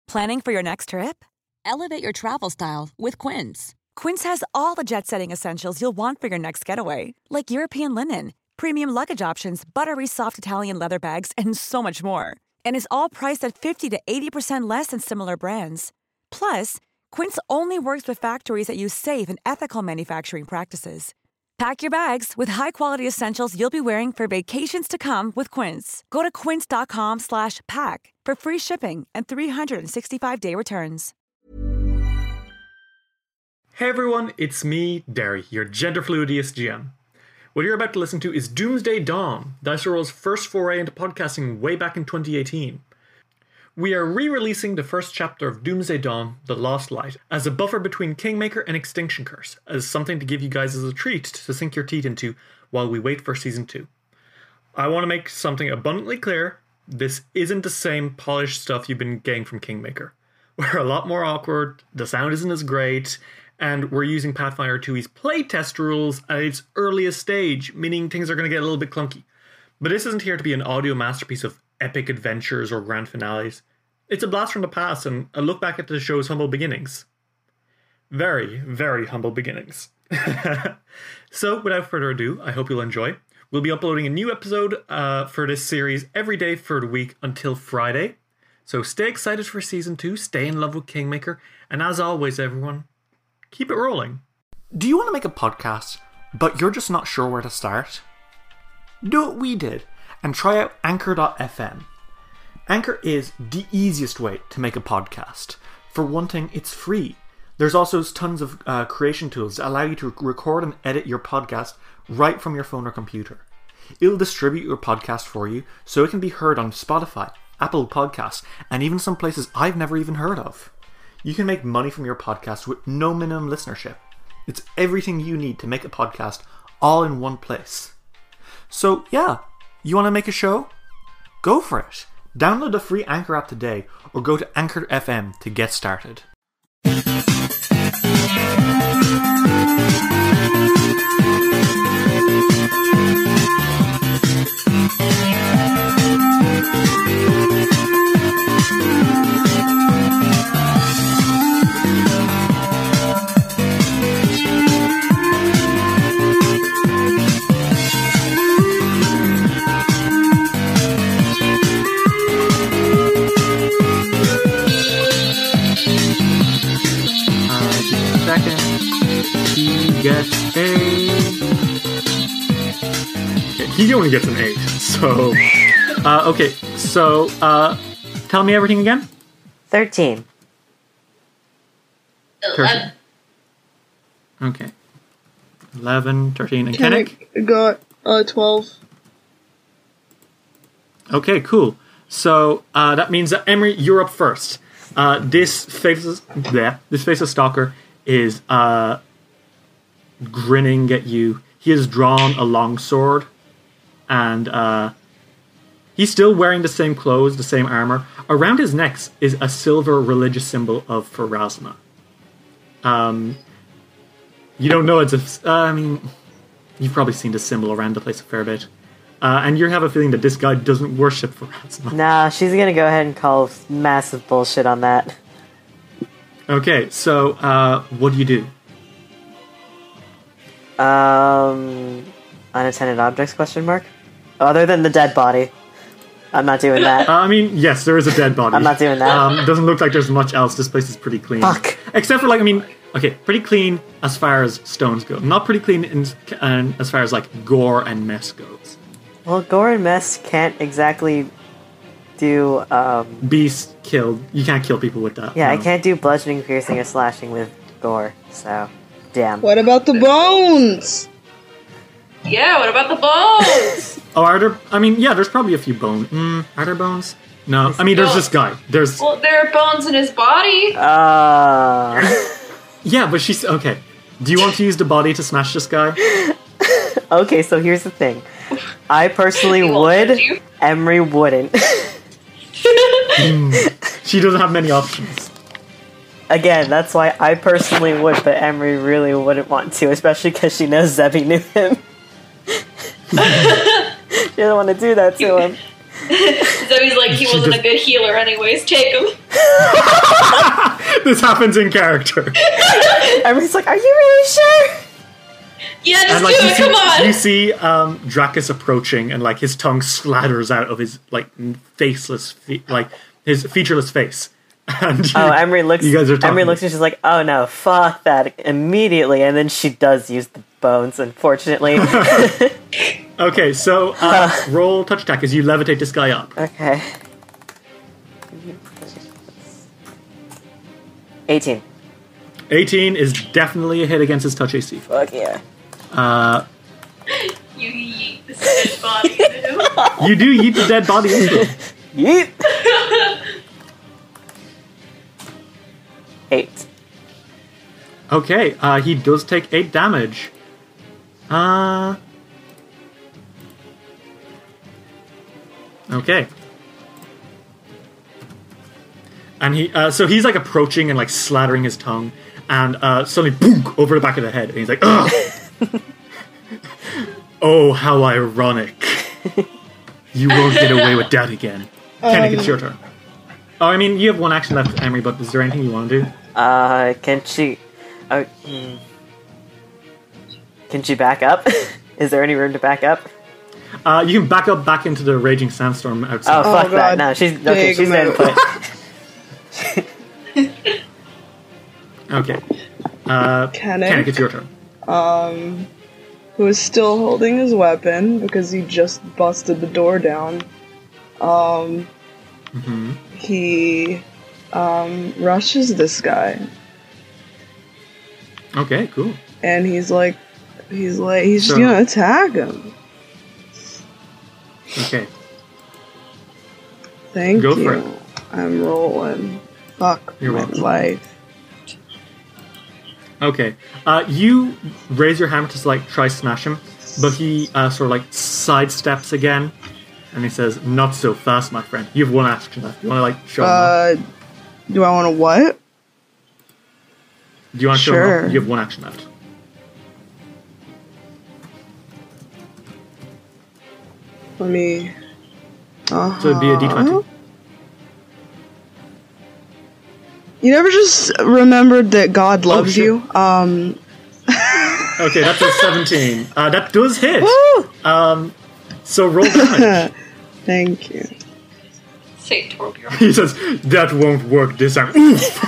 Planning for your next trip? Elevate your travel style with Quince. Quince has all the jet-setting essentials you'll want for your next getaway, like European linen, premium luggage options, buttery soft Italian leather bags, and so much more. And is all priced at 50 to 80% less than similar brands. Plus, Quince only works with factories that use safe and ethical manufacturing practices. Pack your bags with high-quality essentials you'll be wearing for vacations to come with Quince. Go to quince.com/pack for free shipping and 365-day returns. Hey everyone, it's me, Derry, your gender fluidiest GM. What you're about to listen to is Doomsday Dawn, Dice Roll's first foray into podcasting way back in 2018. We are re-releasing the first chapter of Doomsday Dawn, The Lost Light, as a buffer between Kingmaker and Extinction Curse, as something to give you guys as a treat to sink your teeth into while we wait for Season 2. I want to make something abundantly clear, this isn't the same polished stuff you've been getting from Kingmaker. We're a lot more awkward, the sound isn't as great, and we're using Pathfinder 2e's playtest rules at its earliest stage, meaning things are going to get a little bit clunky. But this isn't here to be an audio masterpiece of epic adventures or grand finales. It's a blast from the past and a look back at the show's humble beginnings. Very, very humble beginnings. So, without further ado, I hope you'll enjoy. We'll be uploading a new episode for this series every day for the week until Friday. So stay excited for Season 2, stay in love with Kingmaker, and as always, everyone, keep it rolling. Do you want to make a podcast, but you're just not sure where to start? Do what we did and try out Anchor.fm. Anchor is the easiest way to make a podcast. For one thing, it's free. There's also tons of creation tools that allow you to record and edit your podcast right from your phone or computer. It'll distribute your podcast for you so it can be heard on Spotify, Apple Podcasts, and even some places I've never even heard of. You can make money from your podcast with no minimum listenership. It's everything you need to make a podcast all in one place. So yeah, you want to make a show? Go for it. Download the free Anchor app today or go to Anchor FM to get started. He only gets an 8, so... okay, so, tell me everything again? 13. 13. Okay. 11, 13, and Kennick? Got 12. Okay, cool. So, that means that, Emery, you're up first. This faceless stalker is, grinning at you. He has drawn a long sword, and he's still wearing the same clothes, the same armor. Around his neck is a silver religious symbol of Pharasma. You don't know it's you've probably seen this symbol around the place a fair bit. And you have a feeling that this guy doesn't worship Pharasma. Nah, she's gonna go ahead and call massive bullshit on that. Okay, so, what do you do? Unattended objects, question mark? Other than the dead body. I'm not doing that. Yes, there is a dead body. I'm not doing that. Doesn't look like there's much else. This place is pretty clean. Fuck. Except for, pretty clean as far as stones go. Not pretty clean as far as, gore and mess goes. Well, gore and mess can't exactly do, Beast killed. You can't kill people with that. Yeah, no. I can't do bludgeoning, piercing, or slashing with gore, so... Damn. What about the bones? Yeah, what about the bones? Are there... there's probably a few bones. Are there bones? No. There's this guy. Well, there are bones in his body. Yeah, but she's... Okay. Do you want to use the body to smash this guy? Okay, so here's the thing. I personally would. Emery wouldn't. She doesn't have many options. Again, that's why I personally would, but Emery really wouldn't want to, especially because she knows Zebby knew him. She doesn't want to do that to him. Zebby's like, he wasn't a good healer anyways, take him. This happens in character. Emery's like, are you really sure? Yeah, just And like do it. Come on. you see Dracus approaching, and like his tongue slathers out of his like faceless, like his featureless face. And Emery looks. You guys are talking. Emery looks and she's like, "Oh no, fuck that!" Immediately, and then she does use the bones. Unfortunately. Okay, so roll touch attack as you levitate this guy up. Okay. 18. 18 is definitely a hit against his touch AC. Fuck yeah. You yeet this dead body into him. You do yeet the dead body into him. Yeet. 8. Okay, he does take 8 damage. Okay. And so he's like approaching and like slathering his tongue, and suddenly, boom, over the back of the head, and he's like, ugh! Oh, how ironic. You won't get away with that again. Kennick, it's your turn. Oh, I mean, you have one action left, Emery, but is there anything you want to do? Can she... Can she back up? Is there any room to back up? You can back up back into the raging sandstorm Oh, outside. fuck that. God. No, she's... Okay, Big she's in move. put. Okay. Kennick. Kennick, it's your turn. Who is still holding his weapon because he just busted the door down. He rushes this guy, Okay, cool. and he's just So- gonna attack him. Okay. Thank Go you. for it. I'm rolling. Fuck You're my welcome. life. Okay. You raise your hammer to like try smash him, but he sort of like sidesteps again, and he says, "Not so fast, my friend. You have one action left. You want to like show him off? Do I want to what? Do you want to show him sure. off? You have one action left. Let me. So it'd be a d20. You never just remembered that God loves shit. you. Okay, that's a 17. That does hit. Woo! So roll damage. Thank you. Say Torbjorn. He says, "That won't work this time." Oof.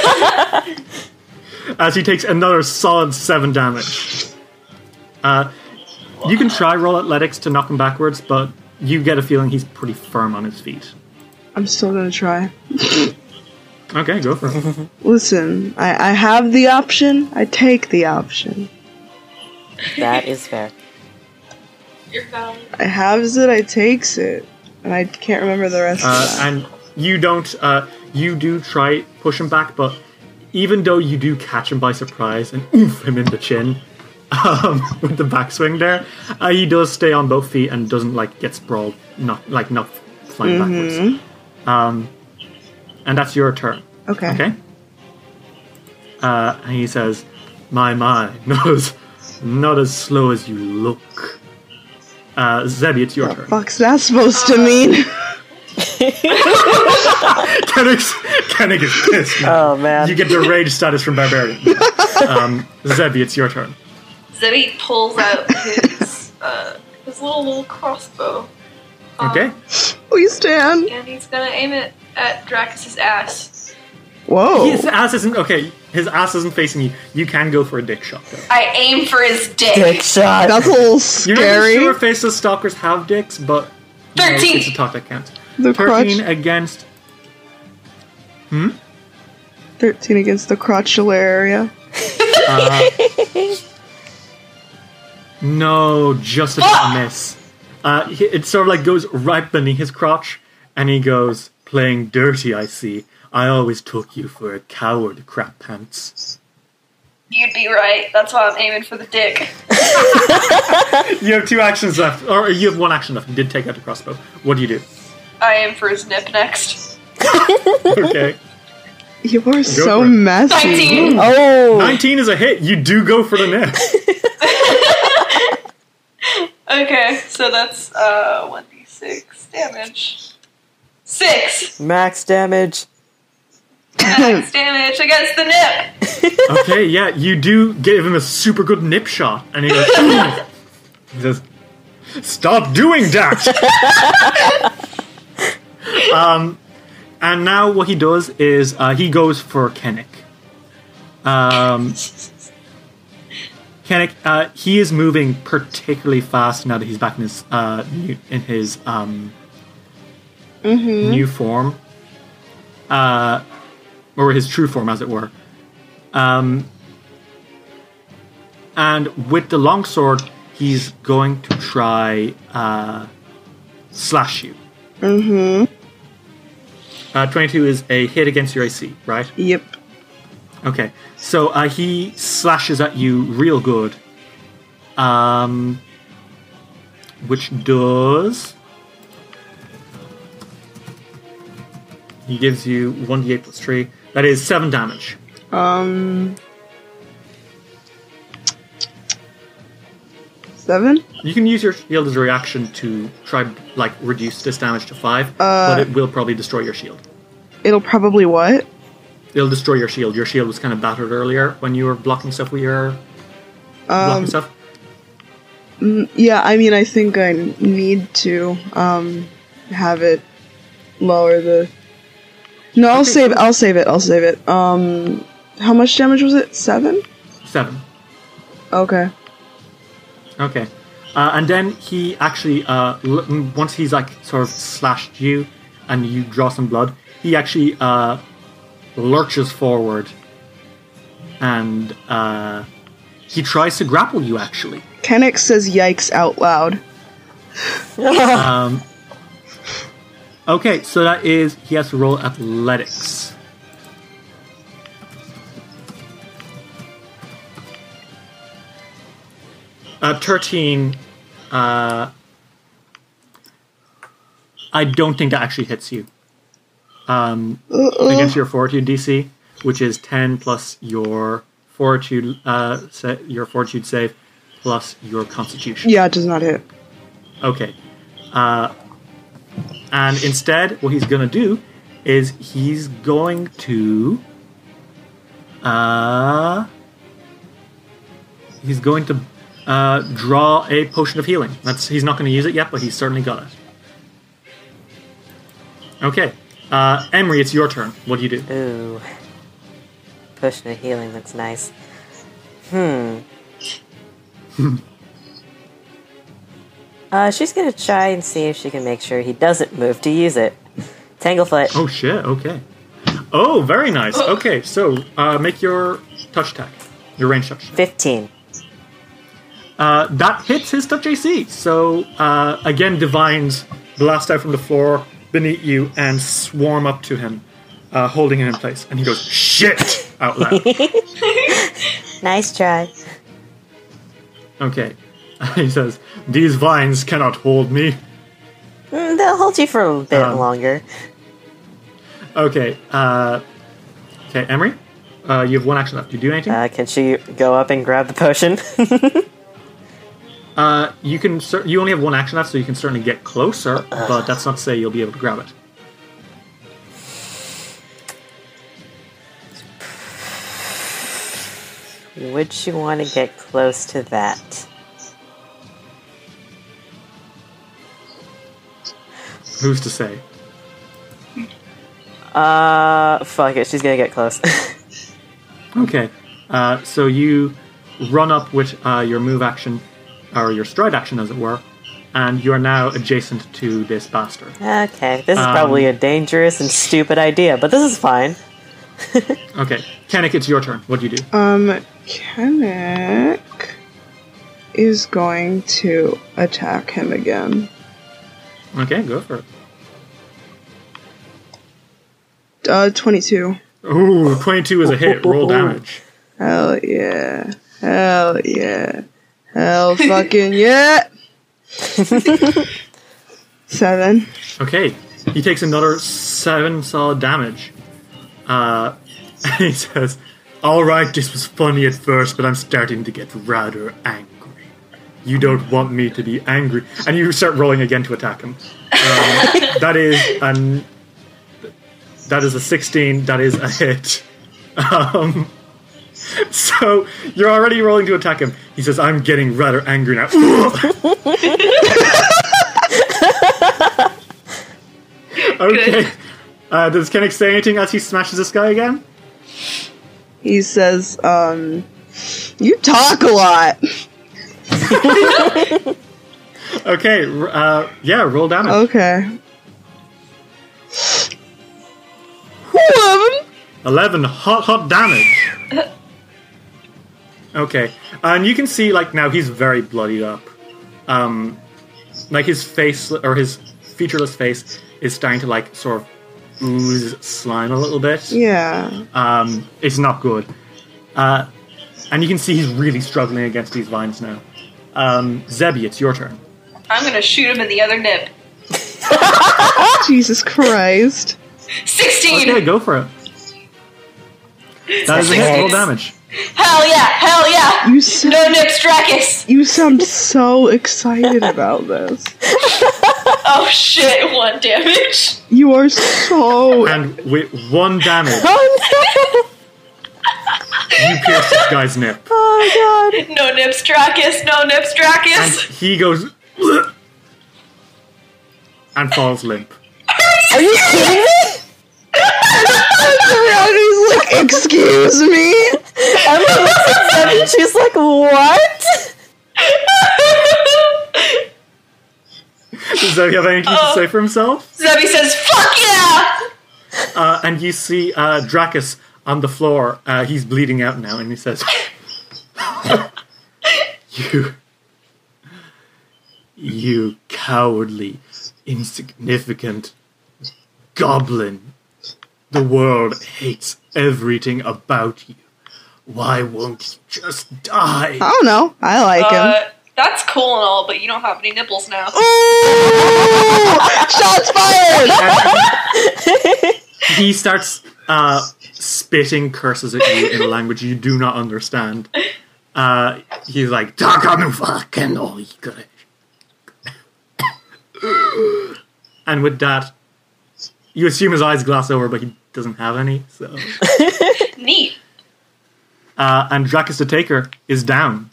As he takes another solid 7 damage. You can try roll athletics to knock him backwards, but you get a feeling he's pretty firm on his feet. I'm still gonna try. Okay, go for it. Listen, I have the option. I take the option. That is fair. You're found. I haves it. I takes it, and I can't remember the rest of that. And you don't, you do try push him back, but even though you do catch him by surprise and oof him in the chin, with the backswing there, he does stay on both feet and doesn't like get sprawled, not flying backwards. And that's your turn. Okay. Okay. And he says, "My, not as slow as you look." Zebby, it's your What turn. the fuck's that supposed to mean? Kennick is pissed now. Oh, man. You get the rage status from Barbarian. Zebby, it's your turn. Zebby pulls out his little crossbow. Okay. We stand. And he's gonna aim it at Dracus's ass. Whoa. His ass isn't okay. His ass isn't facing you. You can go for a dick shot though. I aim for his dick. Dick shot. That's a little You're not scary. sure if faceless stalkers have dicks, but you know, 13. it's a talk that counts. The 13 crotch. against. 13 against the crotchular area. No, just a miss. It sort of like goes right beneath his crotch, and he goes, "Playing dirty, I see. I always took you for a coward, crap pants." You'd be right. That's why I'm aiming for the dick. You have 2 actions left, or you have 1 action left. You did take out the crossbow. What do you do? I aim for his nip next. Okay. You are so for it. messy. 19. Oh! 19 is a hit. You do go for the net. Okay, so that's 1d6 damage. 6. Max damage. Max damage against the nip. Okay, yeah, you do give him a super good nip shot, and he goes. He says, "Stop doing that." And now what he does is he goes for Kennick. Kennick, he is moving particularly fast now that he's back in his new form, or his true form, as it were. And with the longsword, he's going to try slash you. 22 is a hit against your AC, right? Yep. Okay, so he slashes at you real good, which does... He gives you 1d8 plus 3. That is 7 damage. 7? You can use your shield as a reaction to try, like, reduce this damage to 5, but it will probably destroy your shield. It'll probably what? It'll destroy your shield. Your shield was kind of battered earlier when you were blocking stuff with your... blocking stuff. Yeah, I mean, I think I need to have it lower the... No, I'll save it. How much damage was it? 7? 7. Okay. Okay. And then he actually, once he's like sort of slashed you and you draw some blood, he actually lurches forward and he tries to grapple you actually. Kennick says yikes out loud. Okay, so that is, he has to roll athletics. At 13, I don't think that actually hits you. Against your fortitude DC, which is 10 plus your fortitude save plus your constitution. Yeah, it does not hit. Okay. And instead, what he's going to do is he's going to draw a potion of healing. He's not going to use it yet, but he's certainly got it. Okay. Emery, it's your turn. What do you do? Ooh. Potion of healing, that's nice. She's gonna try and see if she can make sure he doesn't move to use it. Tanglefoot. Oh shit, okay. Oh, very nice. Okay, so make your touch attack. Your range touch attack. 15. That hits his touch AC. So, again, divines blast out from the floor beneath you and swarm up to him, holding him in place. And he goes, shit! Out loud. Nice try. Okay. He says, these vines cannot hold me. They'll hold you for a bit longer. Okay. Okay, Emery? You have one action left. Do you do anything? Can she go up and grab the potion? You can. You only have one action left, so you can certainly get closer, but that's not to say you'll be able to grab it. Would she want to get close to that? Who's to say? Fuck it, she's gonna get close. Okay. So you run up with your move action, or your stride action, as it were, and you are now adjacent to this bastard. Okay, this is probably a dangerous and stupid idea, but this is fine. Okay. Kennick, it's your turn. What do you do? Kennick is going to attack him again. Okay, go for it. 22. Ooh, 22 is a hit. Roll damage. Hell yeah. Hell yeah. Hell fucking yeah! 7. Okay, he takes another 7 solid damage. And he says, alright, this was funny at first, but I'm starting to get rather angry. You don't want me to be angry. And you start rolling again to attack him. That is That is a 16. That is a hit. So you're already rolling to attack him. He says, I'm getting rather angry now. Okay. Does Kennick say anything as he smashes this guy again? He says, you talk a lot. Okay, roll damage. Okay. 11 hot damage. Okay, and you can see, like, now he's very bloodied up. Like, his face, or his featureless face, is starting to, like, sort of ooze slime a little bit. Yeah. It's not good. And you can see he's really struggling against these vines now. Zebby, it's your turn. I'm gonna shoot him in the other nip. Jesus Christ. 16! Okay, go for it. That is a hit. Roll damage. Hell yeah! You sound, No nips, Dracus! you sound so excited about this. Oh shit, 1 damage. You are so... And with 1 damage, Oh you pierce this guy's nip. no! Oh god! No nips, Dracus! No nips, And Dracus! he goes... and falls limp. Are you kidding me? He's like, excuse me? Emma looks at Zebby and she's like, what? Does Zebby have anything to say for himself? Zebby says, fuck yeah! And you see Dracus on the floor. He's bleeding out now, and he says, You cowardly, insignificant goblin. The world hates everything about you. Why won't you just die? I don't know. I like him. That's cool and all, but you don't have any nipples now. Ooh! Shots fired! He starts spitting curses at you in a language you do not understand. He's like, and with that, you assume his eyes glass over, but he doesn't have any, so... Neat. And Dracus the Taker is down.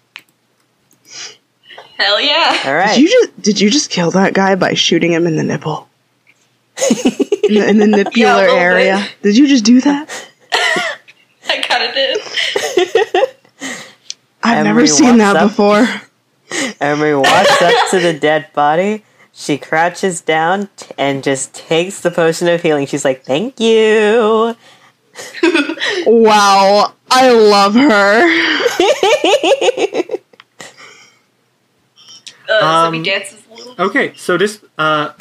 Hell yeah. Alright. Did you just kill that guy by shooting him in the nipple? in the nipular Yeah, a little area? bit. Did you just do that? I kinda did. I've never Emery seen walks that up. before. Emery walks up to the dead body. She crouches down and just takes the potion of healing. She's like, thank you. Wow, I love her. Zebby dances a little. Okay, so this... I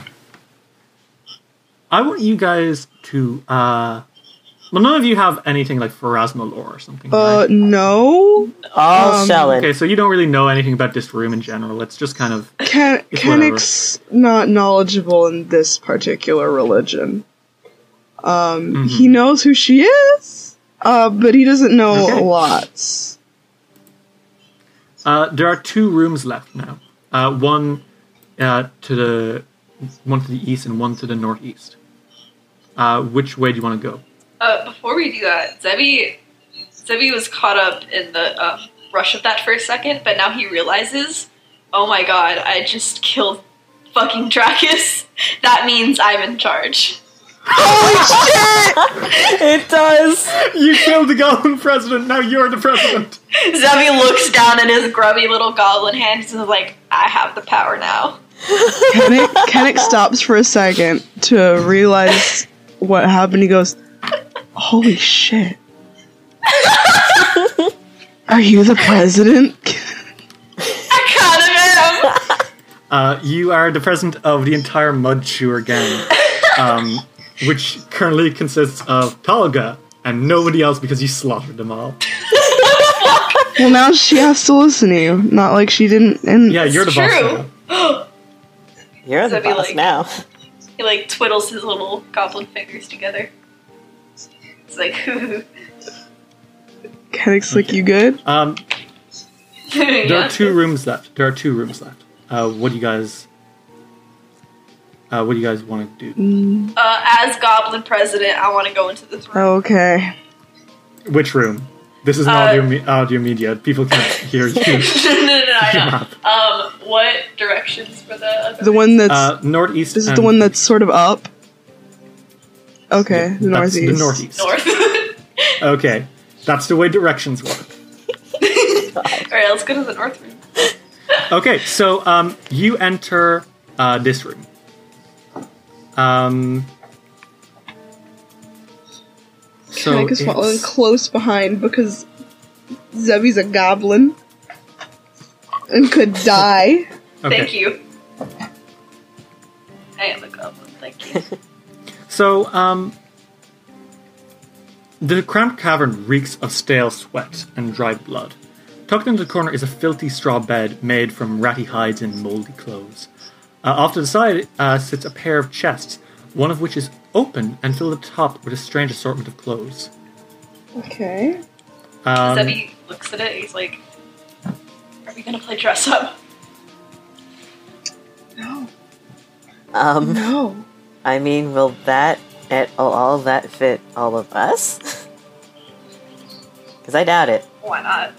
want you guys to... well, none of you have anything like Pharasma lore or something, right? No. All Shellin. Okay, so you don't really know anything about this room in general. It's just kind of... Kennick's not knowledgeable in this particular religion. He knows who she is, but he doesn't know Okay. lots. There are 2 rooms left now. One to the east and one to the northeast. Which way do you want to go? Before we do that, Zebby was caught up in the rush of that for a second, but now he realizes, oh my god, I just killed fucking Dracus. That means I'm in charge. It does. You killed the goblin president, now you're the president! Zebby looks down at his grubby little goblin hands and is like, I have the power now. Kennick stops for a second to realize what happened. He goes, holy shit. Are you the president? I kind of am! You are the president of the entire Mud Chewer gang, which currently consists of Talga and nobody else because you slaughtered them all. Well, now she has to listen to you. Not like she didn't. And Yeah, you're the boss True. now. You're the Zebby, boss like- now. He like twiddles his little goblin fingers together. It's like, Kennick's like, you good? There are 2 rooms left. What do you guys... What do you guys want to do? As Goblin President, I want to go into this room. Okay. Which room? This is an audio media. People can't hear you. no. What directions for the other The one that's northeast. this is the one that's sort of up. Okay, Yeah, the that's northeast. the northeast. north? Okay, that's the way directions work. Alright, let's go to the north room. Okay, so you enter this room. So Kanik is following close behind because Zebby's a goblin and could die. Okay. Thank you. I am a goblin, thank you. So, the cramped cavern reeks of stale sweat and dried blood. Tucked into the corner is a filthy straw bed made from ratty hides and mouldy clothes. Off to the side sits a pair of chests, one of which is open and filled at the top with a strange assortment of clothes. Okay. Zebby looks at it, he's like, are we gonna play dress up? No. No. I mean, will all that fit all of us? Because I doubt it. Why not?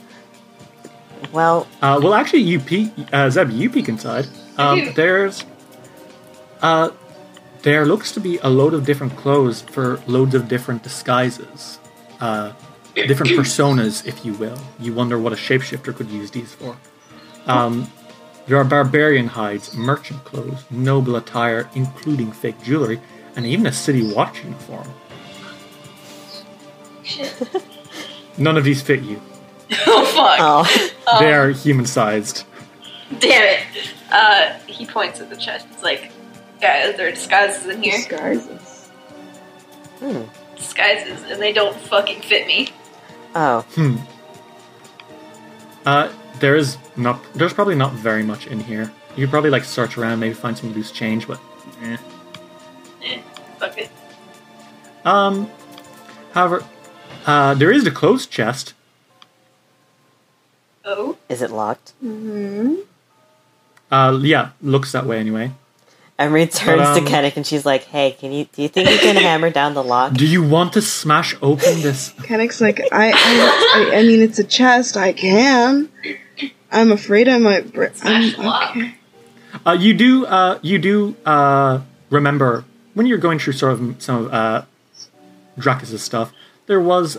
Well, Well, actually, Zeb, you peek inside. I do. There looks to be a load of different clothes for loads of different disguises. Different personas, if you will. You wonder what a shapeshifter could use these for. There are barbarian hides, merchant clothes, noble attire, including fake jewelry, and even a city watch uniform. Shit. None of these fit you. Oh fuck. oh, They are human-sized. Damn it. He points at the chest. He's like, guys, there are disguises in here. Disguises. Disguises, and they don't fucking fit me. oh, There's probably not very much in here. You could probably search around, maybe find some loose change, but Fuck it. However, there is the clothes chest. Oh? is it locked? Yeah, looks that way anyway. Emery turns to um, Kennick and she's like, "Hey, do you think you can hammer down the lock?" Do you want to smash open this? Kanik's like, I mean, it's a chest. I can. I'm afraid I might. Smash the lock. Okay. You do remember when you're going through sort of some of Dracus' stuff. There was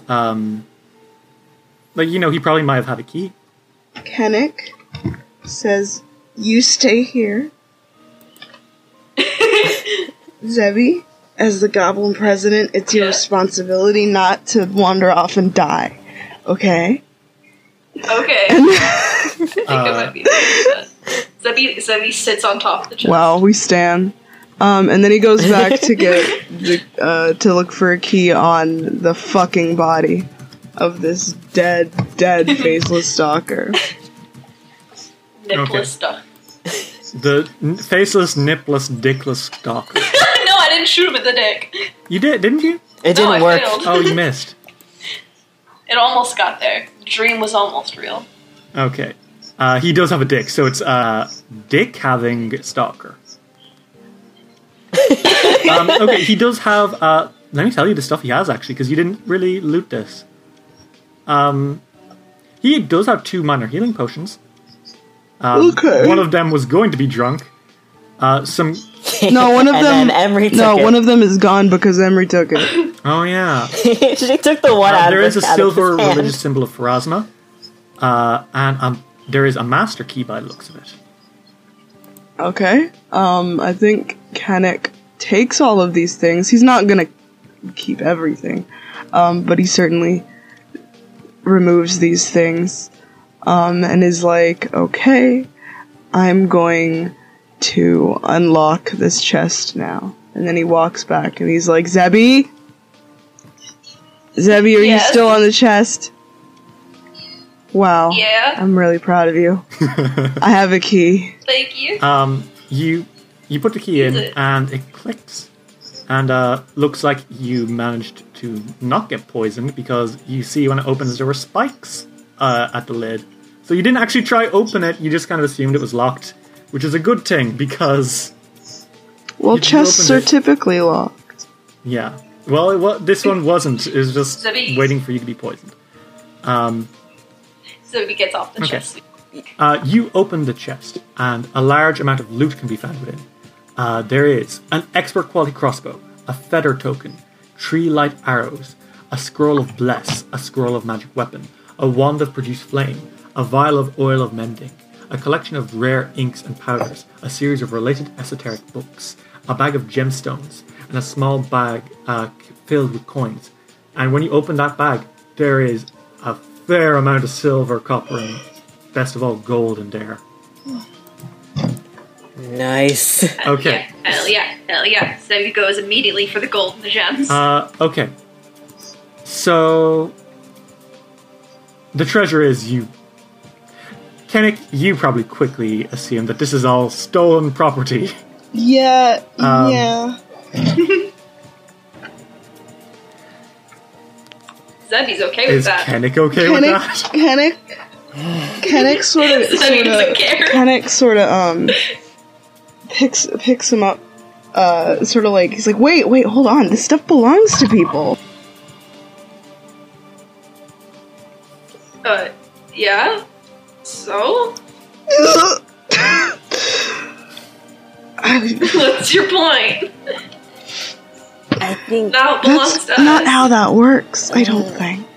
he probably might have had a key. Kanik says, "You stay here." Zebby, as the Goblin President, it's your responsibility not to wander off and die. Okay? Okay. I think I might be able to do that. Zebby sits on top of the chest. Well, we stand. And then he goes back to get to look for a key on the fucking body of this dead faceless stalker. Nipless Okay. stuff. The faceless, nipless, dickless stalker. No, I didn't shoot him in the dick. You did, didn't you? It No, didn't I work. failed. Oh, you missed. It almost got there. The dream was almost real. Okay. He does have a dick, so it's dick having stalker. Okay, he does have. Let me tell you the stuff he has actually, because you didn't really loot this. He does have 2 minor healing potions. Okay. One of them was going to be drunk. Some. No, one of And them. then Emery took no, it. one of them is gone because Emery took it. Oh yeah. She took the one out There of is a his- out of silver his hand. religious symbol of Pharasma, and there is a master key by the looks of it. Okay. I think Kanik takes all of these things. He's not gonna keep everything, but he certainly removes these things, and is like, okay, I'm going to unlock this chest now. And then he walks back and he's like, Zebby? Zebby, are you Yes? still on the chest? Wow. Yeah? I'm really proud of you. I have a key. Thank you. You put the key in, Is it? and it clicks. And looks like you managed to not get poisoned, because you see when it opens there were spikes at the lid. So you didn't actually try open it, you just kind of assumed it was locked, which is a good thing, because Well, You chests are opened it. typically locked. Yeah. Well, this one wasn't. It was just Zebby. waiting for you to be poisoned. So he gets off the Okay. chest. You open the chest, and a large amount of loot can be found within. There is an expert quality crossbow, a feather token, 3 light arrows, a scroll of bless, a scroll of magic weapon, a wand of produce flame, a vial of oil of mending, a collection of rare inks and powders, a series of related esoteric books, a bag of gemstones, and a small bag filled with coins. And when you open that bag, there is a fair amount of silver, copper, and best of all, gold in there. Nice. Okay. Yeah, hell yeah. So he goes immediately for the gold and the gems. Okay. So the treasure is you. Kennick, you probably quickly assume that this is all stolen property. Yeah, yeah. Zebby's okay with Is that. Kennick okay with that? Kennick sort of Zebby doesn't care. Kennick sort of picks him up, sort of like he's like, wait, hold on, this stuff belongs to people. Yeah? So? What's your point? I think Now it belongs That's to not us. how that works. I don't think.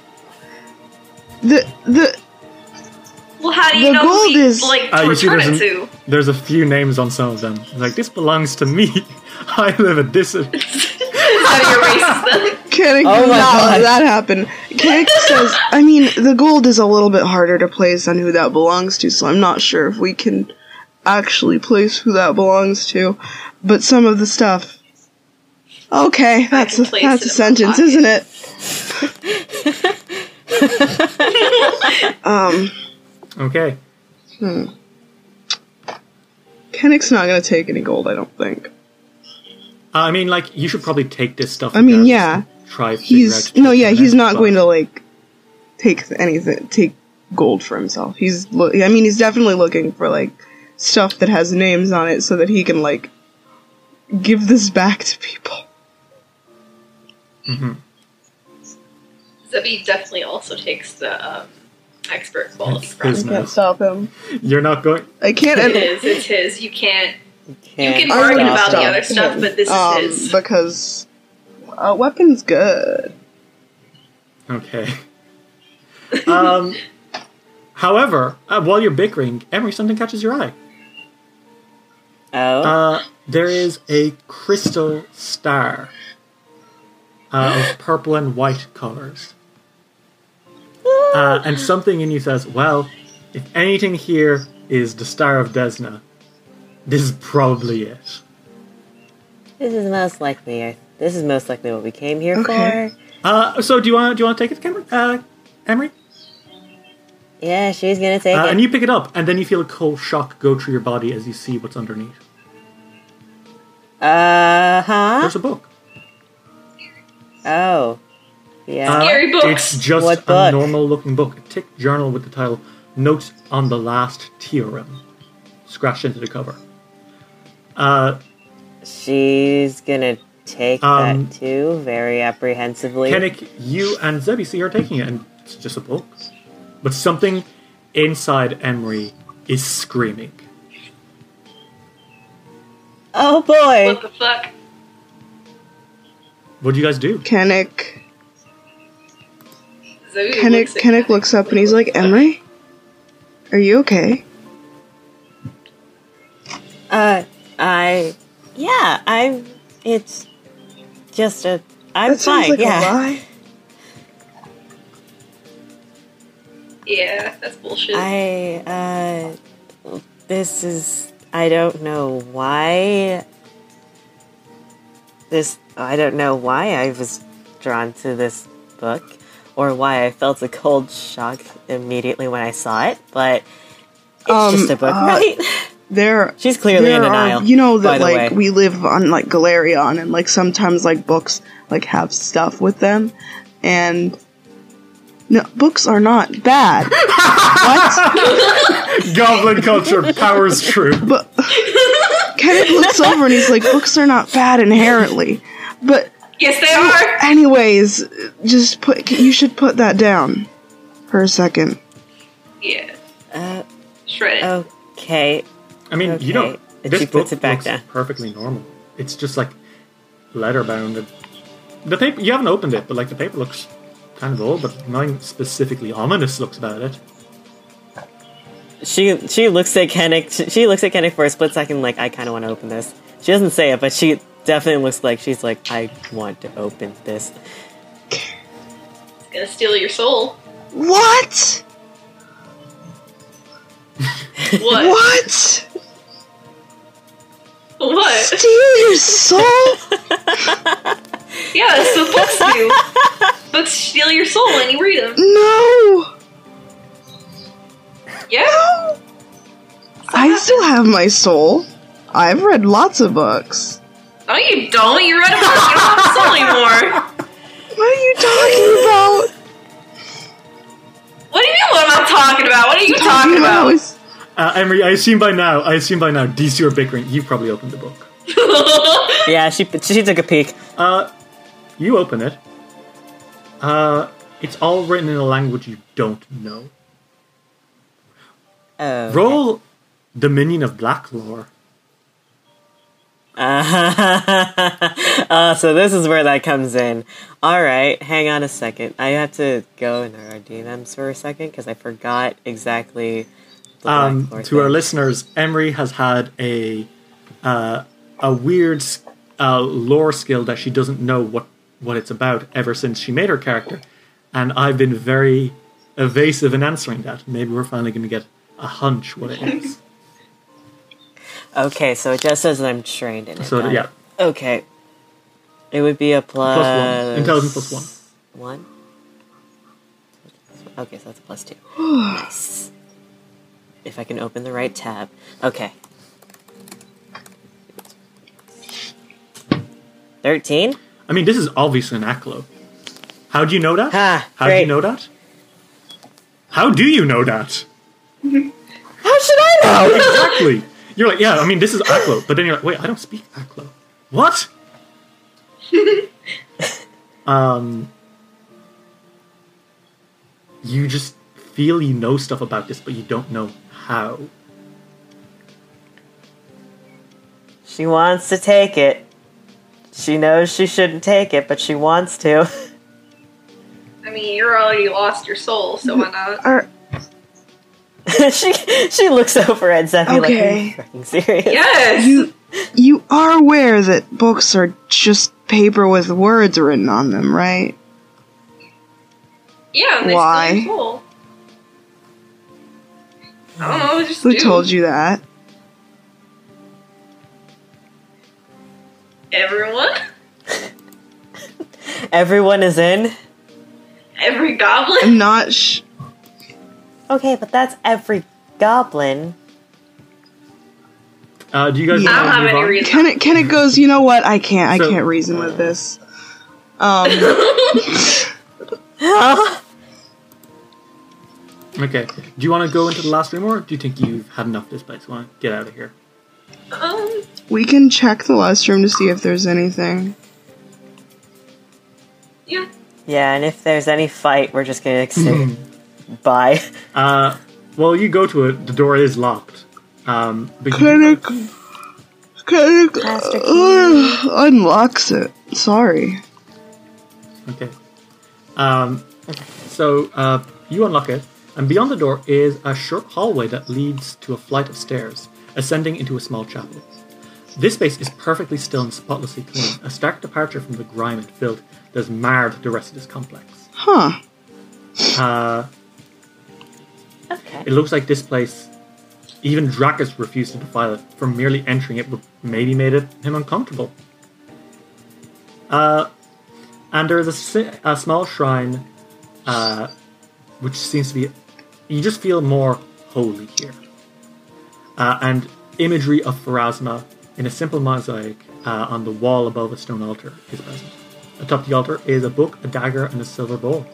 The Well, how do you the know gold who is- to You see return there's, it to? there's a few names on some of them. Like, this belongs to me. I live at this. Is that your racist then? Kennick Oh does my not God. let that happen. Kennick says, I mean, the gold is a little bit harder to place on who that belongs to, so I'm not sure if we can actually place who that belongs to. But some of the stuff. Okay, that's a place it in my sentence, pocket. isn't it? Okay. Kennick's not gonna take any gold, I don't think. I mean, like, you should probably take this stuff. I mean, regardless yeah. and Try to figure out He's not but- going to, like, take gold for himself. He's definitely looking for, like, stuff that has names on it so that he can, like, give this back to people. Zebby definitely also takes the expert quality It's from his him. now. Stop him. You're not going. I can't. It's his. You can't. You can I bargain wouldn't about the stop other stuff, him, but this is his. because a weapon's good. Okay. However, while you're bickering, Emery, something catches your eye. Oh. There is a crystal star of purple and white colors. And something in you says, well, if anything here is the Star of Desna, this is probably it. This is most likely what we came here Okay. for. So do you want to take it, Emery? Yeah, she's gonna take it. And you pick it up, and then you feel a cold shock go through your body as you see what's underneath. Huh? There's a book. Oh. Yeah. Scary books. It's just What a book? normal-looking book. A thick journal with the title "Notes on the Last Theorem" scratched into the cover. She's gonna take that too, very apprehensively. Kennick, you and Zebby see her taking it, and it's just a book. But something inside Emery is screaming. Oh boy! What the fuck? What do you guys do? Kennick Zebby looks up and he's like, Emery? Are you okay? It's just I'm That sounds fine, like yeah. a lie. Yeah, that's bullshit. I don't know why I was drawn to this book or why I felt a cold shock immediately when I saw it, but it's just a book, right? She's clearly in denial. You know by that, the like, way. we live on, like, Galarion, and, like, sometimes, like, books, like, have stuff with them, and... No, books are not bad. What? Goblin culture powers true. But... Kenneth looks over and he's like, books are not bad inherently. But yes, they are. anyways, you should put that down for a second. Yeah. Shred it. Okay. I mean, you don't. And This she puts book it back looks down. perfectly normal. It's just like leather bound. The paper, you haven't opened it, but like the paper looks kind of old, but nothing specifically ominous looks about it. She looks at Kennick. She looks at Kennick for a split second, like, I kind of want to open this. She doesn't say it, but she definitely looks like she's like, I want to open this. It's gonna steal your soul. What? What? What? What? Steal your soul? Yeah, that's what books do. Books steal your soul when you read them. No. Yeah. I still have my soul. I've read lots of books. No, you don't. You read a book. You don't have a soul anymore. What are you talking about? What do you mean? What am I talking about? What are you talking about? Emery, I assume by now, DC are bickering. You've probably opened the book. Yeah, she took a peek. You open it. It's all written in a language you don't know. Oh. Roll Dominion of Blacklore. So this is where that comes in. Alright, hang on a second. I have to go in our DMs for a second, because I forgot exactly the Blacklore To our thing. listeners, Emery has had a weird lore skill that she doesn't know what it's about ever since she made her character, and I've been very evasive in answering that. Maybe we're finally going to get a hunch what it is. Okay, so it just says that I'm trained in it. So, Got yeah. it. Okay. It would be a plus... +1. Intelligence +1. 1? Okay, so that's a +2. Nice. If I can open the right tab. Okay. 13? I mean, this is obviously an Aklo. How do you know that? Ha, How do you great. know that? How do you know that? How should I know? Exactly. You're like, yeah, I mean, this is Aklo. But then you're like, wait, I don't speak Aklo. What? You just feel you know stuff about this, but you don't know how. She wants to take it. She knows she shouldn't take it, but she wants to. I mean, you're already lost your soul, so why not? she looks over at Zephy like, are you freaking serious? Yes! You are aware that books are just paper with words written on them, right? Yeah, and they Why? steal your soul. I don't know, just Who do. told you that? Everyone? Everyone is in? Every goblin? I'm not Okay, but that's every goblin. Do you guys Yeah. I don't want to have move any on? reason. Kenneth goes, you know what? I can't So- reason with this. Okay. Do you want to go into the last room, or do you think you've had enough of this place? Want to get out of here? We can check the last room to see if there's anything. Yeah. Yeah, and if there's any fight, we're just gonna say bye. Well, you go to it. The door is locked. But Kenneth Master key. unlocks it. Sorry. Okay. So you unlock it, and beyond the door is a short hallway that leads to a flight of stairs, ascending into a small chapel. This space is perfectly still and spotlessly clean, a stark departure from the grime and filth that has marred the rest of this complex. Huh. Okay. It looks like this place, even Dracus refused to defile it, for merely entering it would maybe made him uncomfortable. And there is a small shrine, which seems to be... You just feel more holy here. And imagery of Pharasma in a simple mosaic on the wall above a stone altar is present. Atop the altar is a book, a dagger, and a silver bowl.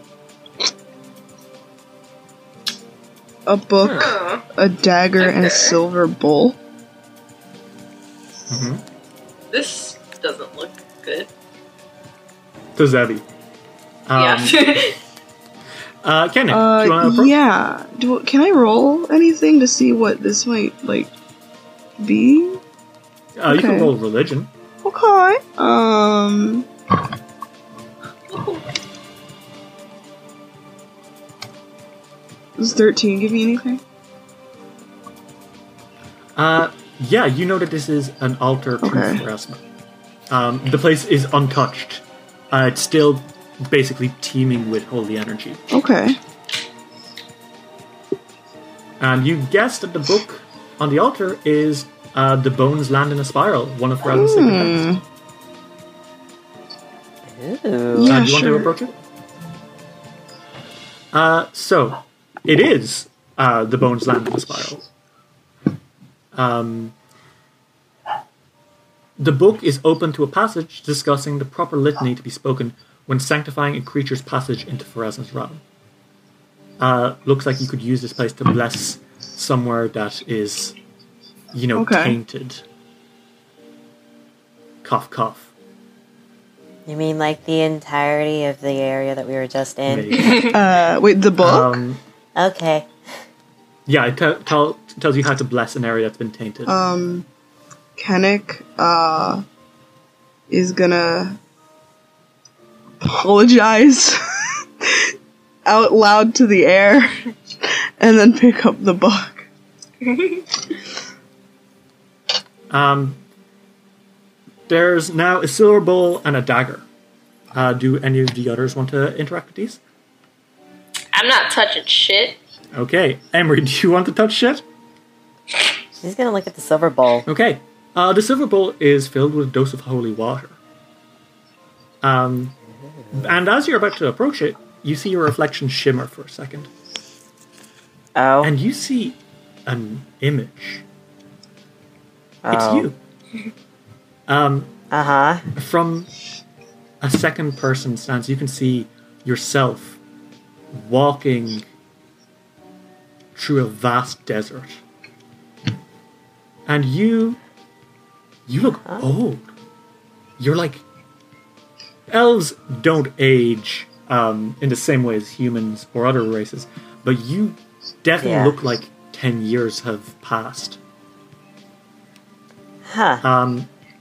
A book, a dagger, and a silver bowl. This doesn't look good. To Zebi. Yeah. Kenneth, do you want to approach? Yeah. Can I roll anything to see what this might, be? You can Okay. roll religion. Okay. Does 13 give me anything? Yeah, you know that this is an altar to Okay. Pharasma. The place is untouched. It's still basically teeming with holy energy. Okay. And you guessed that the book on the altar is The Bones Land in a Spiral, one of Pharasma's sacred texts. Ooh. Yeah, Do you want to sure. approach it? So, it is The Bones Land in a Spiral. The book is open to a passage discussing the proper litany to be spoken when sanctifying a creature's passage into Pharasma's realm. Looks like you could use this place to bless somewhere that is, Okay. tainted. Cough, cough. You mean like the entirety of the area that we were just in? Maybe. Wait, the book? Okay. Yeah, it tells you how to bless an area that's been tainted. Kennick, is gonna apologize out loud to the air and then pick up the book. There's now a silver bowl and a dagger. Do any of the others want to interact with these? I'm not touching shit. Okay. Emery, do you want to touch shit? She's gonna look at the silver bowl. Okay. The silver bowl is filled with a dose of holy water. And as you're about to approach it, you see your reflection shimmer for a second. Oh. And you see an image. Oh. It's you. Uh-huh. From a second person stance, you can see yourself walking through a vast desert. And you look old. You're like... Elves don't age in the same way as humans or other races, but you definitely Yeah. look like 10 years have passed. Huh.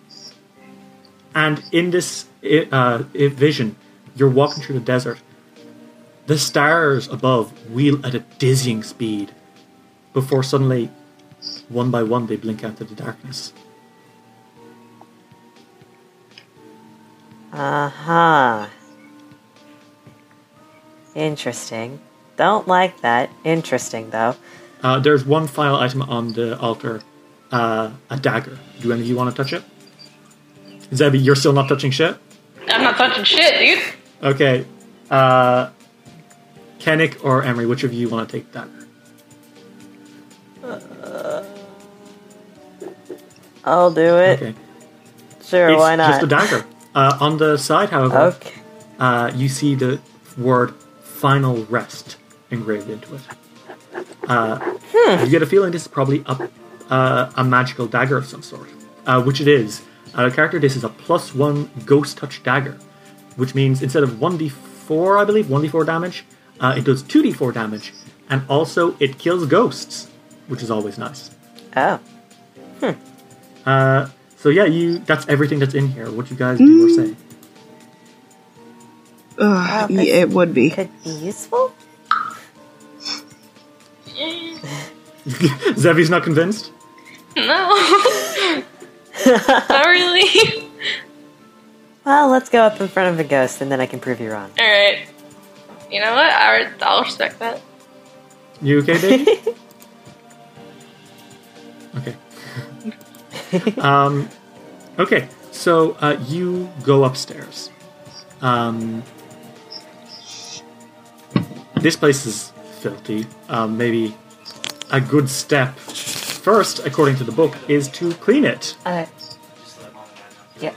And in this vision, you're walking through the desert. The stars above wheel at a dizzying speed before suddenly, one by one, they blink out into the darkness. Uh-huh. Interesting. Don't like that. Interesting, though. There's one final item on the altar, a dagger. Do any of you want to touch it? Zebi, you're still not touching shit? I'm not touching shit, dude. Okay. Kennick or Emery, which of you want to take the dagger? I'll do it. Okay. Sure, It's why not? just a dagger. On the side, however, Okay. you see the word "Final Rest" engraved into it. You get a feeling this is probably a magical dagger of some sort, which it is. Character, this is a +1 ghost touch dagger, which means instead of 1d4, I believe, 1d4 damage, it does 2d4 damage, and also it kills ghosts, which is always nice. Oh. So yeah, that's everything that's in here. What you guys do or say? Wow, this Yeah, it would be. could be useful? Zevi's not convinced? No. Not really. Well, let's go up in front of a ghost and then I can prove you wrong. Alright. You know what? I'll respect that. You okay, baby? Okay. Okay, so you go upstairs. This place is filthy. Maybe a good step first, according to the book, is to clean it. Yeah.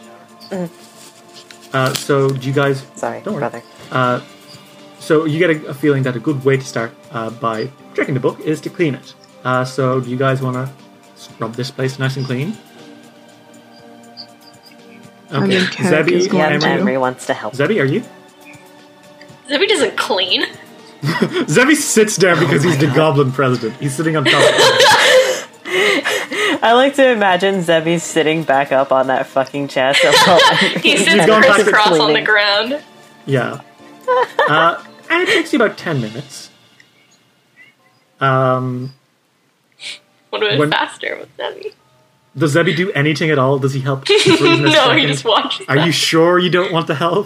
So do you guys... Sorry, Don't worry. brother. So you get a feeling that a good way to start by checking the book is to clean it. So do you guys want to scrub this place nice and clean? I mean, Kennick Zebby, is going Emery, to. Emery wants to help. Zebby, are you? Zebby doesn't clean. Zebby sits down because he's the goblin president. He's sitting on top of it. I like to imagine Zebby sitting back up on that fucking chest. He sits gone back to crisscross on the cleaning. ground. Yeah. And it takes you about 10 minutes. Would have been When- faster with Zebby. Does Zebby do anything at all? Does he help? For even a No, he second? just watches. Are you sure you don't want to help?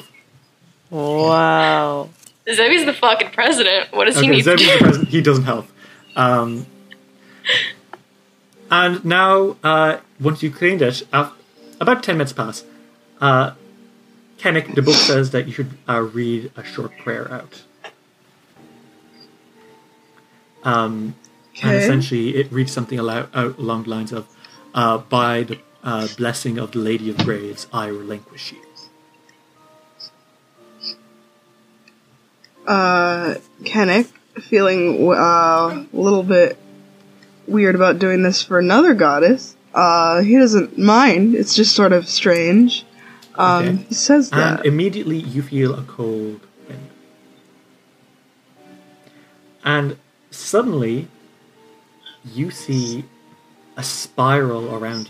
Wow. Zebby's the fucking president. What does he Okay, need to Zebby's the do? president. He doesn't help. And now, once you've cleaned it, about 10 minutes pass. Kennick, the book says that you should read a short prayer out. And essentially, it reads something out along the lines of, by the blessing of the Lady of Graves, I relinquish you. Kennick, feeling a little bit weird about doing this for another goddess. He doesn't mind. It's just sort of strange. Okay. He says that. And immediately you feel a cold wind. And suddenly you see a spiral around you.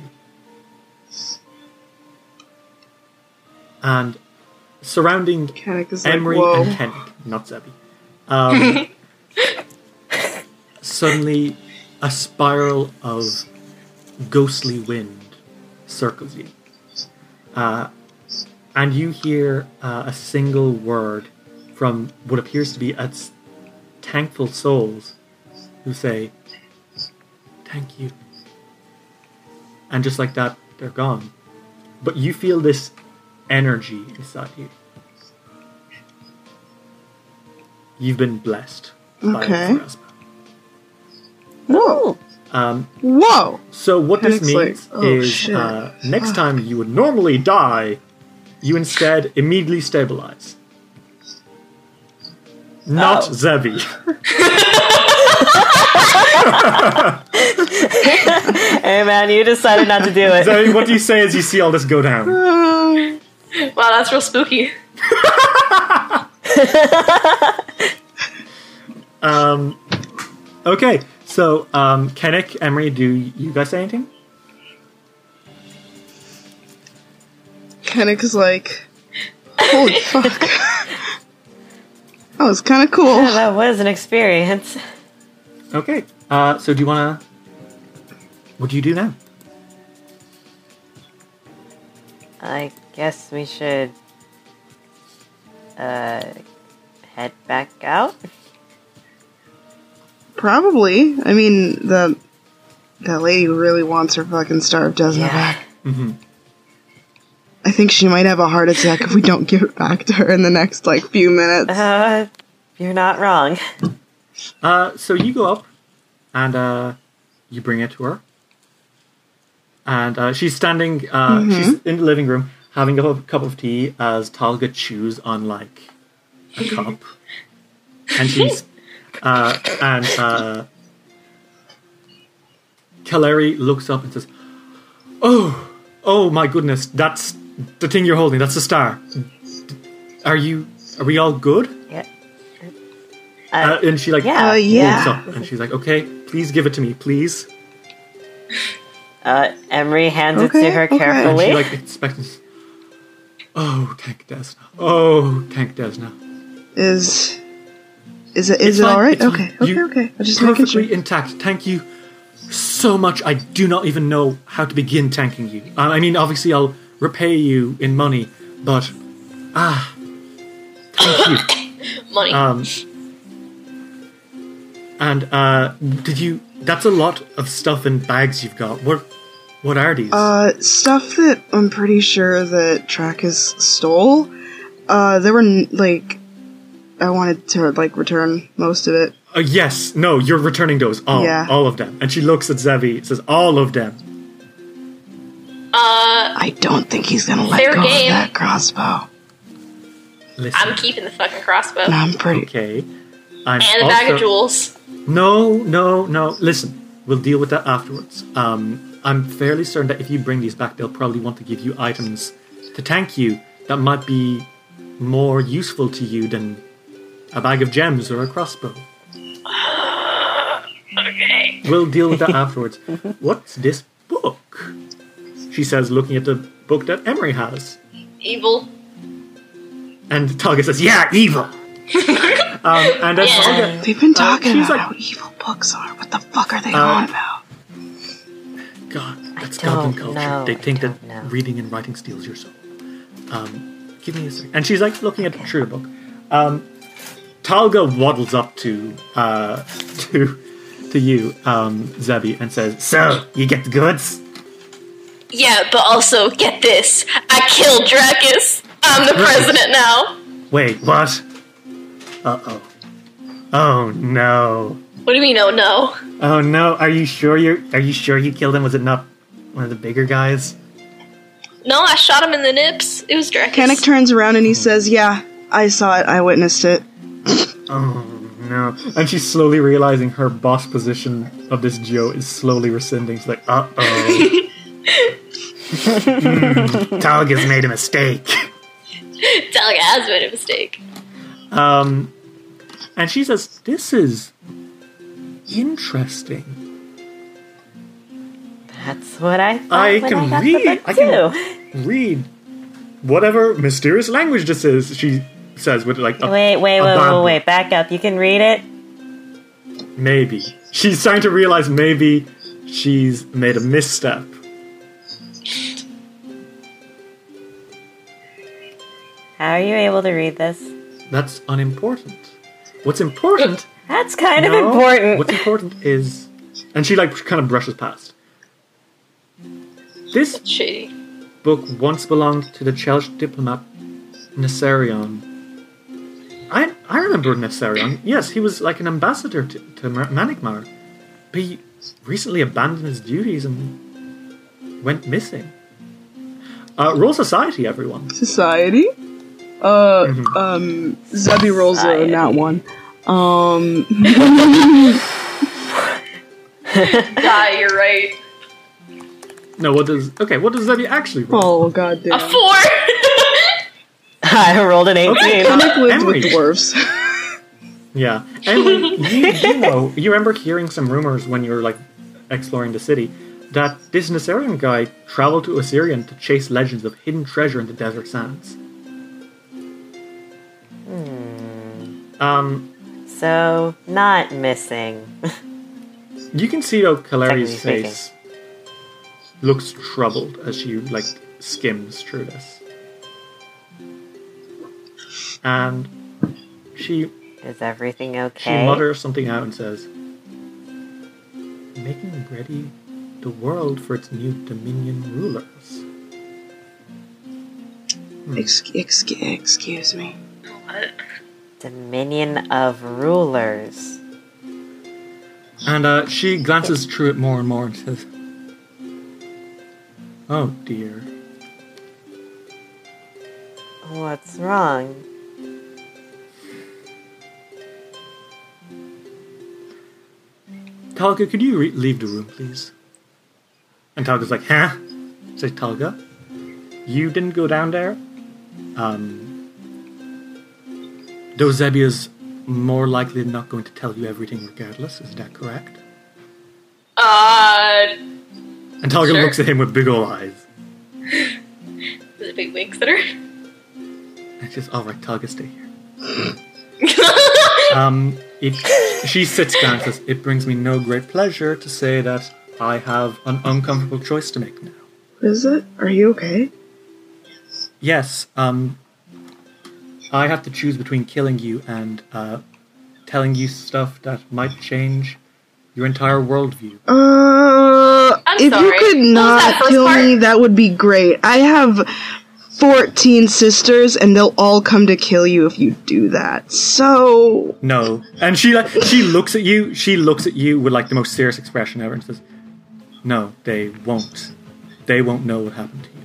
And surrounding Kennick is like, Emery whoa. and Kennick, not Zebby. Suddenly a spiral of ghostly wind circles you. And you hear a single word from what appears to be thankful souls who say, "Thank you." And just like that, they're gone. But you feel this energy inside you. You've been blessed by Okay. Pharasma. Whoa. Um, Whoa. So what this Kennick's like, means "Oh, is shit. next time you would normally die, you instead immediately stabilize. Not Zebby. Hey man, you decided not to do it. Zebby, what do you say as you see all this go down? Wow, that's real spooky. Okay, so Kennick, Emery, do you guys say anything? Kennick is like, holy fuck. That was kind of cool. Yeah, that was an experience. Okay, so do you want to... What do you do now? I guess we should head back out. Probably. I mean, that lady really wants her fucking starved Desna Yeah. back. I think she might have a heart attack if we don't give it back to her in the next, few minutes. You're not wrong. So you go up and you bring it to her. And she's standing, she's in the living room having a cup of tea as Talga chews on a cup. And she's, Kaleri looks up and says, Oh my goodness, that's the thing you're holding, that's the star. Are we all good? Yeah. And she yeah. Yeah. walks up and she's like, okay, please give it to me, please. Emery hands it to Okay, her okay. And carefully. she expects, oh, thank Desna. Oh, thank Desna. Is it It's fine, alright? it's fine. Okay, You okay. I just making sure. perfectly intact. Thank you so much. I do not even know how to begin thanking you. I mean, obviously I'll repay you in money, but thank you. Money. And did you? That's a lot of stuff in bags you've got. What are these? Stuff that I'm pretty sure that Trachis stole. They were, I wanted to, return most of it. Yes. No, you're returning those. All of them. And she looks at Zevi. Says, all of them. I don't think he's gonna let Fair go game. of that crossbow. Listen. I'm keeping the fucking crossbow. No, I'm pretty... Okay. I'm And the bag of jewels. No. Listen, we'll deal with that afterwards. I'm fairly certain that if you bring these back, they'll probably want to give you items to thank you that might be more useful to you than a bag of gems or a crossbow. Okay. We'll deal with that afterwards. What's this book? She says, looking at the book that Emery has. Evil. And Talga says, yeah, evil. And then Talga, They've been talking she's about like, how evil books are. What the fuck are they on about? God, that's don't goblin culture. know. They think I that don't know. reading and writing steals your soul. Give me a second. And she's like looking at through the book. Talga waddles up to you, Zebi, and says, "So you get the goods?" Yeah, but also, get this. I killed Dracus. I'm the president now. Wait, what? Uh-oh. Oh no. What do you mean, oh no? Oh no. Are you sure you killed him? Was it not one of the bigger guys? No, I shot him in the nips. It was Dracus. Kennick turns around and he says, yeah, I saw it. I witnessed it. Oh no. And she's slowly realizing her boss position of this Joe is slowly rescinding. She's like, uh-oh. Talga's made a mistake. Talga has made a mistake. And she says, this is interesting. That's what I thought I when can I got read. the book I too. can read whatever mysterious language this is. She says with like a, Wait, back up. You can read it? Maybe she's trying to realize maybe she's made a misstep. How are you able to read this? That's unimportant. What's important? That's kind of No, important. What's important is, and she like kind of brushes past. This Shady. book once belonged to the Chelish diplomat Nessarion. I remember Nessarion. Yes, he was like an ambassador to Manigmar. But he recently abandoned his duties and went missing. Roll society, everyone. Society? Zebi rolls on that one. Die, you're right. No, what does Zebi actually roll? Oh, god damn. A 4! I rolled an 18. Kennick lives with Emery. dwarves. Yeah. Emily, you remember hearing some rumors when you were like exploring the city that this Nessarian guy traveled to Osirian to chase legends of hidden treasure in the desert sands. So, not missing. You can see though Kaleri's Technically face looks troubled as she like skims through this. And she Is everything okay? mutters something out and says, making ready the world for its new Dominion rulers. Excuse me. What? Dominion of rulers. And she glances through it more and more and says, oh dear. What's wrong? Talga, could you leave the room, please? And Talga's like, huh? Says Talga, you didn't go down there? Though Zebi is more likely than not going to tell you everything regardless, is that correct? And Talga Sure. looks at him with big old eyes. There's a big winks at her. And she says, alright, Talga, stay here. She sits down and says, it brings me no great pleasure to say that I have an uncomfortable choice to make now. Is it? Are you okay? Yes, I have to choose between killing you and telling you stuff that might change your entire worldview. If sorry. you could What was that not first kill part? me, that would be great. I have 14 sisters, and they'll all come to kill you if you do that. So, No. And she looks at you, with like the most serious expression ever and says, no, they won't. They won't know what happened to you.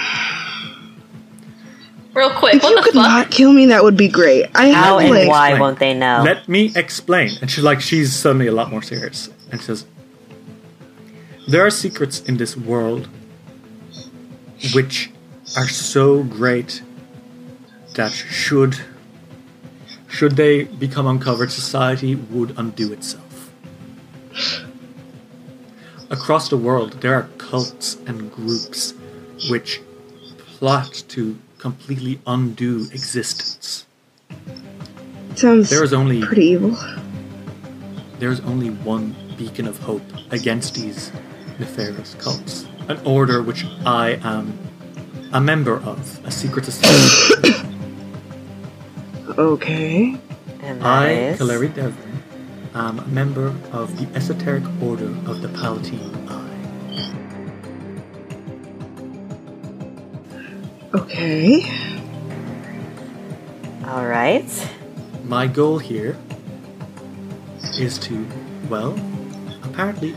Real quick, if you what the could fuck? not kill me, that would be great. I How have and like why explain. won't they know? Let me explain. And she's suddenly a lot more serious. And she says, there are secrets in this world which are so great that should they become uncovered, society would undo itself. Across the world, there are cults and groups which plot to completely undo existence. Sounds There is only pretty evil. There's only one beacon of hope against these nefarious cults. An order which I am a member of, a secret society. Okay. And that I, is... Kaleri Devlin, am a member of the Esoteric Order of the Palatine Eye. Okay. Alright. My goal here is to, well, apparently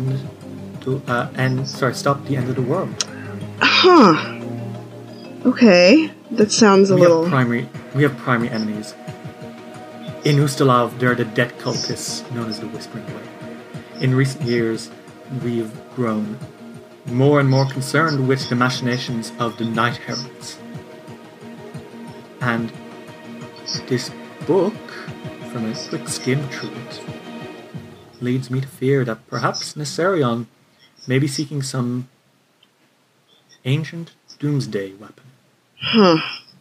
stop the end of the world. Huh. Okay. That sounds a little... We have primary enemies. In Ustalav, there are the dead cultists known as the Whispering Way. In recent years, we've grown more and more concerned with the machinations of the Night Heralds. And this book, from a quick skim through it, leads me to fear that perhaps Nessarion may be seeking some ancient doomsday weapon. Huh.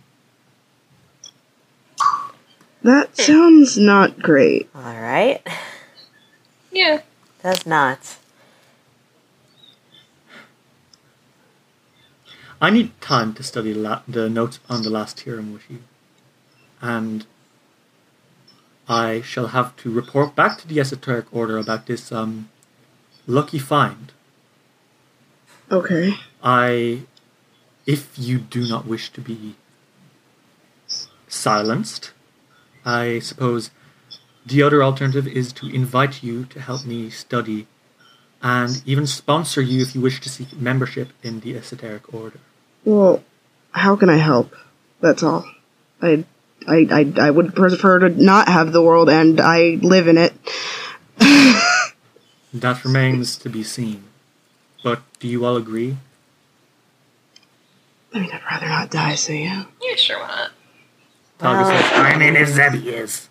That sounds not great. Alright. Yeah. Does not. I need time to study the notes on the last theorem with you. And I shall have to report back to the Esoteric Order about this lucky find. Okay. If you do not wish to be silenced, I suppose the other alternative is to invite you to help me study and even sponsor you if you wish to seek membership in the Esoteric Order. Well, how can I help? That's all. I would prefer to not have the world, and I live in it. That remains to be seen. But do you all agree? I mean, I'd rather not die, so yeah. Yeah, sure, why not? Talga says, I'm in if Zebby is.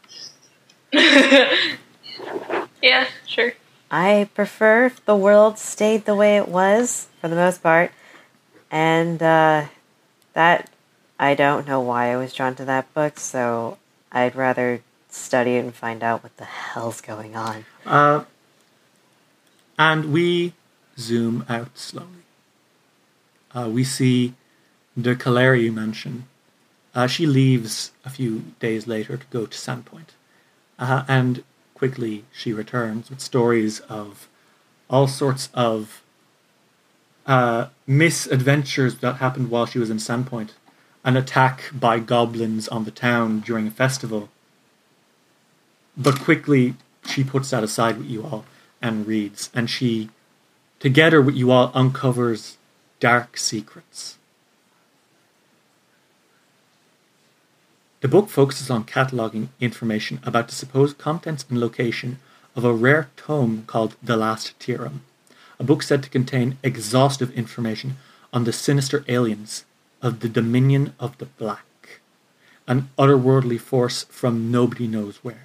Yeah, sure. I prefer if the world stayed the way it was, for the most part. And that, I don't know why I was drawn to that book, so I'd rather study it and find out what the hell's going on. And we zoom out slowly. We see the Kaleri mansion. She leaves a few days later to go to Sandpoint. And quickly she returns with stories of all sorts of misadventures that happened while she was in Sandpoint. An attack by goblins on the town during a festival. But quickly she puts that aside with you all and reads. And she, together with you all, uncovers dark secrets. The book focuses on cataloguing information about the supposed contents and location of a rare tome called The Last Theorem, a book said to contain exhaustive information on the sinister aliens of the Dominion of the Black, an otherworldly force from nobody knows where.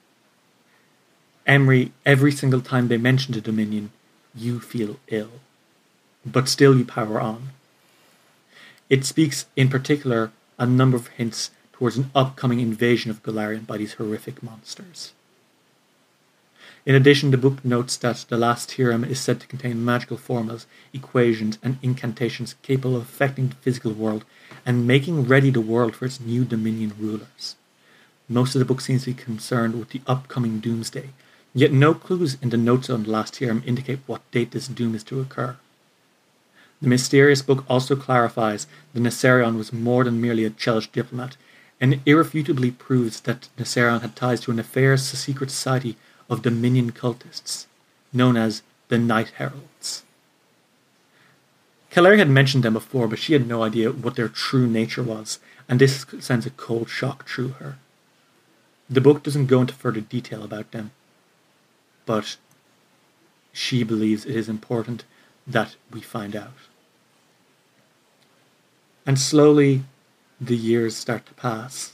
Emery, every single time they mention the Dominion, you feel ill, but still you power on. It speaks in particular a number of hints towards an upcoming invasion of Golarion by these horrific monsters. In addition, the book notes that the last theorem is said to contain magical formulas, equations, and incantations capable of affecting the physical world and making ready the world for its new Dominion rulers. Most of the book seems to be concerned with the upcoming doomsday, yet no clues in the notes on the last theorem indicate what date this doom is to occur. The mysterious book also clarifies that Nessarion was more than merely a Chelish diplomat, and irrefutably proves that Nessarion had ties to a nefarious secret society of Dominion cultists, known as the Night Heralds. Kaleri had mentioned them before, but she had no idea what their true nature was, and this sends a cold shock through her. The book doesn't go into further detail about them, but she believes it is important that we find out. And slowly, the years start to pass.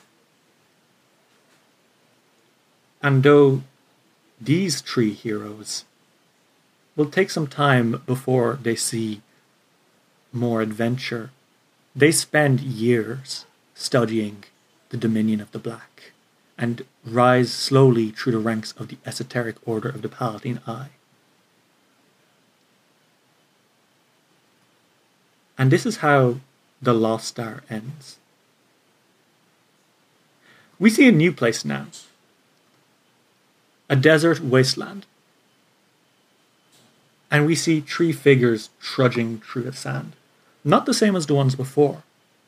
And though these 3 heroes will take some time before they see more adventure, they spend years studying the Dominion of the Black and rise slowly through the ranks of the esoteric order of the Palatine Eye. And this is how The Lost Star ends. We see a new place now. A desert wasteland. And we see 3 figures trudging through the sand. Not the same as the ones before.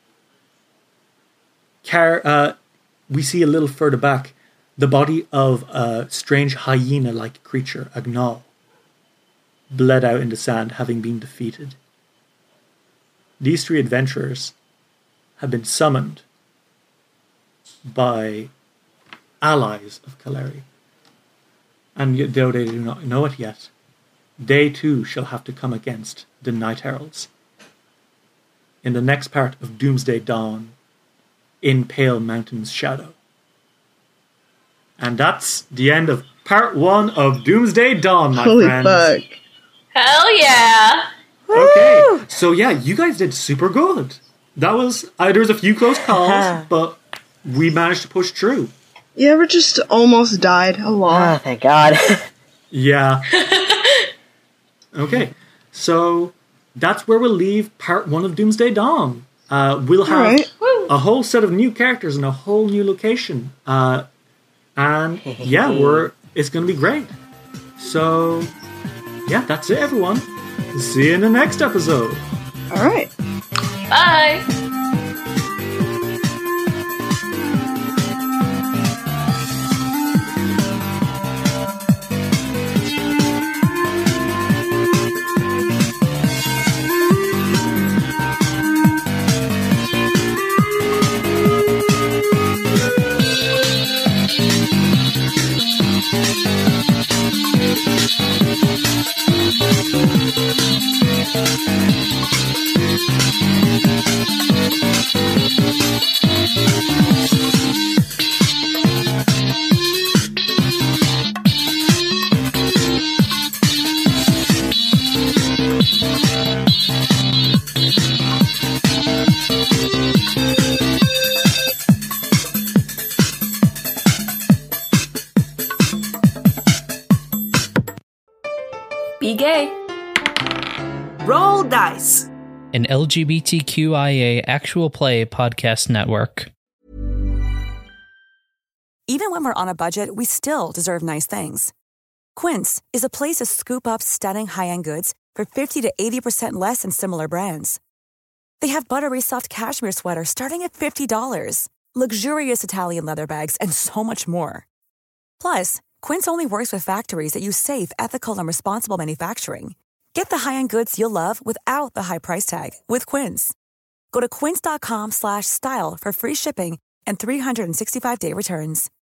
We see a little further back the body of a strange hyena-like creature, a gnaw, bled out in the sand, having been defeated. These 3 adventurers have been summoned by allies of Kaleri. And though they do not know it yet, they too shall have to come against the Night Heralds. In the next part of Doomsday Dawn, in Pale Mountain's Shadow. And that's the end of part 1 of Doomsday Dawn, my friends. Holy fuck. Hell yeah! Okay, so yeah, you guys did super good. That was, there was a few close calls, but we managed to push through. You ever just almost died a lot? Oh, thank God. Yeah. Okay, so that's where we'll leave part 1 of Doomsday Dawn. We'll have a whole set of new characters and a whole new location. And yeah, it's going to be great. So yeah, that's it, everyone. See you in the next episode. All right. Bye! Be gay. Roll dice. An LGBTQIA actual play podcast network. Even when we're on a budget, we still deserve nice things. Quince is a place to scoop up stunning high-end goods for 50 to 80% less than similar brands. They have buttery soft cashmere sweaters starting at $50, luxurious Italian leather bags, and so much more. Plus, Quince only works with factories that use safe, ethical, and responsible manufacturing. Get the high-end goods you'll love without the high price tag with Quince. Go to quince.com/style for free shipping and 365-day returns.